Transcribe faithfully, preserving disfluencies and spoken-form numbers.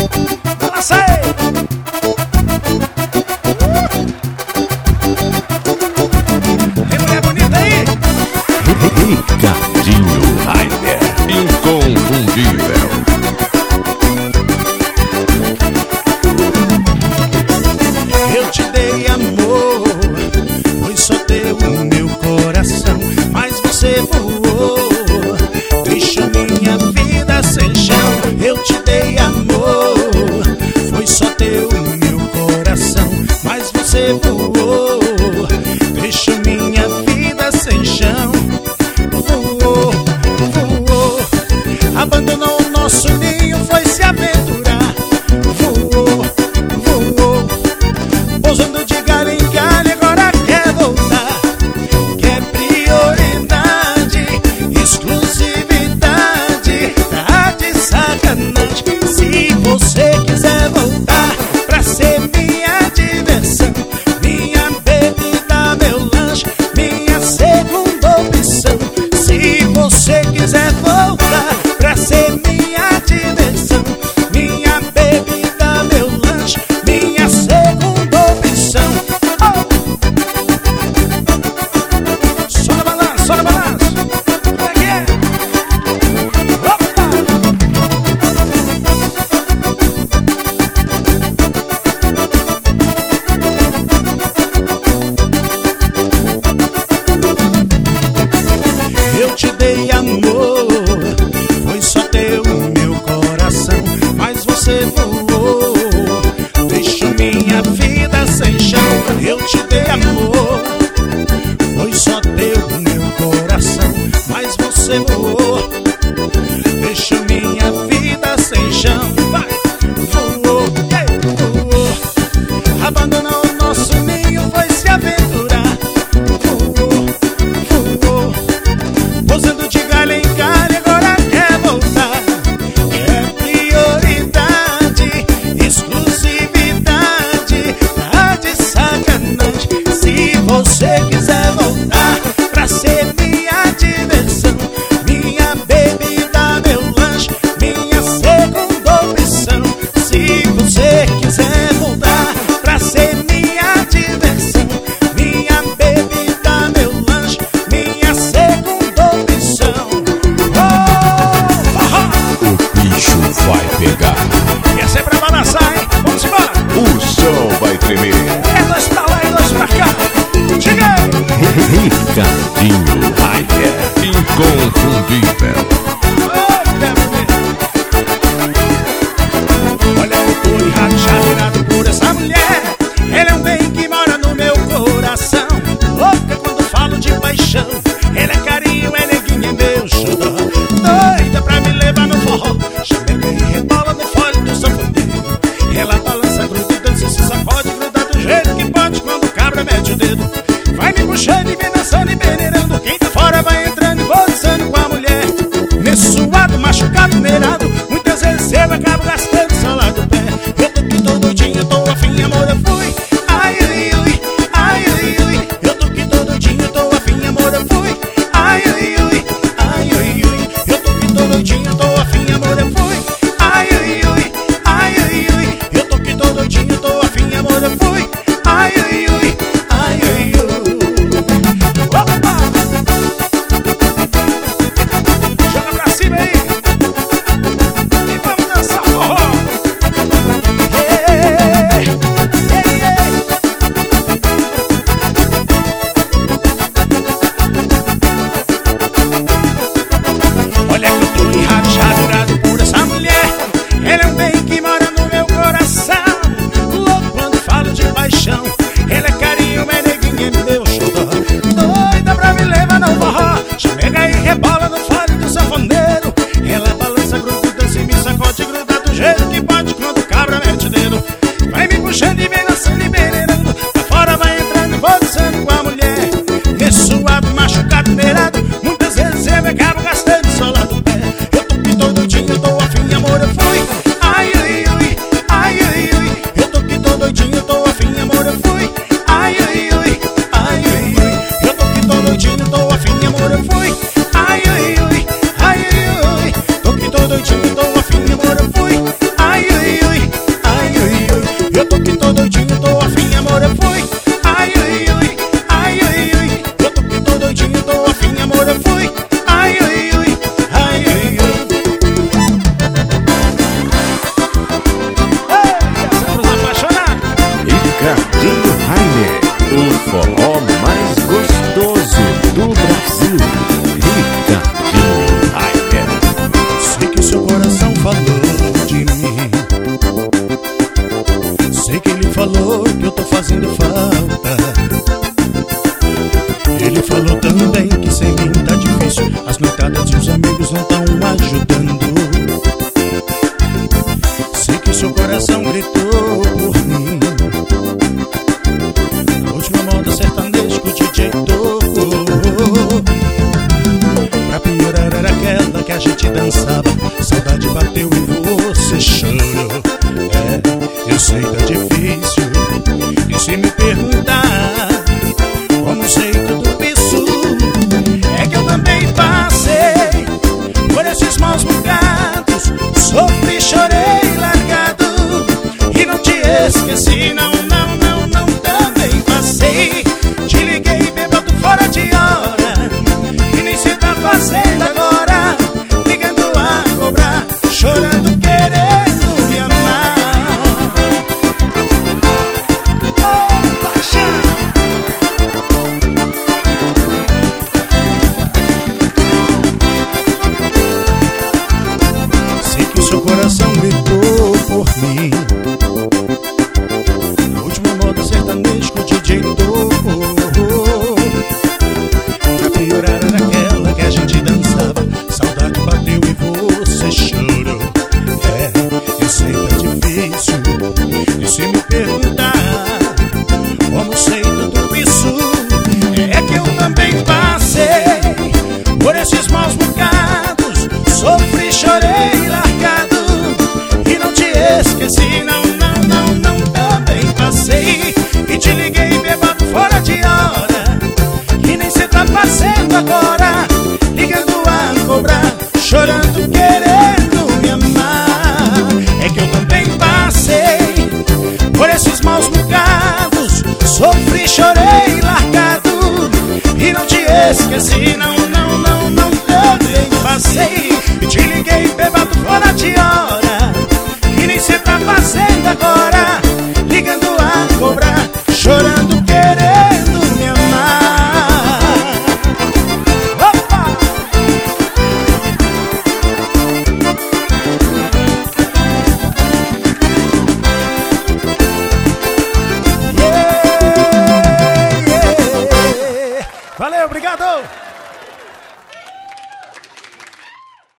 Balança aí. Tem mulher bonita aí? Ricardinho Raider, inconfundível. Eu te dei amor, foi só teu o meu coração, mas você voou, deixou minha vida sem chão. Eu te dei amor, foi só teu o meu coração, mas você voou, deixou minha vida sem chão. Voou, voou, abandonou o nosso ninho, foi se aventurar. Voou, voou, pousando de galho em galho, agora quer voltar. Quer prioridade, exclusividade, tá de sacanagem. Se você quiser voltar pra ser minha diversão, minha bebida, meu lanche, minha segunda opção. Se você quiser voltar pra ser minha diversão, minha bebida, meu lanche, minha segunda opção. Oh! Só no balanço, só no balanço. Como é que é? Opa! Eu te dei amor, foi só teu o meu coração, mas você voou, deixou minha vida sem chão. Eu te dei amor, foi só teu o meu coração, mas você voou, deixou minha vida sem chão. Vai! Voou, ei, voou, abandonou o nosso ninho, foi se aventurar. Voou, voou, pousando de galho em galho, agora quer voltar. Quer prioridade, exclusividade, tá de sacanagem. Se você quiser voltar pra ser minha diversão, minha bebida, meu lanche, minha segunda opção. Se você quiser voltar pra ser minha diversão, minha bebida, meu lanche, minha segunda opção. Oh, oh, oh. O bicho vai pegar, Essa é pra balançar, hein? Vamos embora. o chão vai tremer. É dois pra lá e dois pra cá. Cheguei. Ricardinho Raider, inconfundível. Olha o Tony Rado virado por essa mulher. Ele é um bem que mora no meu coração. Louca quando falo de paixão. Ele é carinho, é neguinho, é meu xodó. Doida pra me levar no forró. Chega e rebola no fole do sanfoneiro. Ela balança, gruda e dança, se sacode, gruda do jeito que pode quando o cabra mete o dedo. Vai me puxando e me dançando e peneirando. Quem tá fora vai entrando e vou dançando com a mulher. Me suado, machucado, neirado, muitas vezes eu acabo gastando só lá do pé. Eu tô que tô doidinho, eu tô afim, amor, eu fui. Ai, ui, ui, ai, ui, ui. Eu tô que tô doidinho, eu tô afim, amor, eu fui. Ai, ui, ui, ai, ui, ui. Eu tô que tô doidinho, eu tô afim, amor, eu fui. Ai, ui, ui, ai, ui, ui. Eu tô que tô doidinho, eu tô afim, amor, eu fui. Ai, ui, ui, ai, ui, ui. Opa! Joga pra cima aí. E vamos dançar forró. fazendo falta. Ele falou também que sem mim tá difícil, as noitadas e os amigos não tão ajudando. Sei que o seu coração gritou por mim. Na última moda sertaneja que o D J tocou. Pra piorar era aquela que a gente dançava. Saudade bateu e você chorou. É, eu sei tá difícil. E se me perguntar como sei tudo isso, é que eu também passei por esses maus bocados. Sofri, chorei, largado e não te esqueci. Não, não, não, não, também passei. Te liguei bêbado fora de hora e nem cê tá fazendo agora, ligando a cobrar, chorando, querendo me amar. Sei que o seu coração gritou por mim. Na última moda sertaneja que o D J tocou. Pra piorar era aquela que a gente dançava. Saudade bateu e você chorou. É, eu sei tá difícil. E se me perguntar como sei tudo isso, é que eu também passei por esses maus bocados. Sofri, chorei, largado e não te esqueci. Não, não, não, não, também passei. E te liguei bêbado fora de hora e nem cê tá fazendo agora, ligando a cobrar, chorando, querendo me amar. É que eu também passei por esses maus bocados. Sofri, chorei, largado e não te esqueci. Não, não, não, não, também passei. E te liguei bêbado fora de hora e nem cê tá fazendo agora, ligando a cobrar, chorando, querendo me amar. Opa! Yeah, yeah. Valeu, obrigado!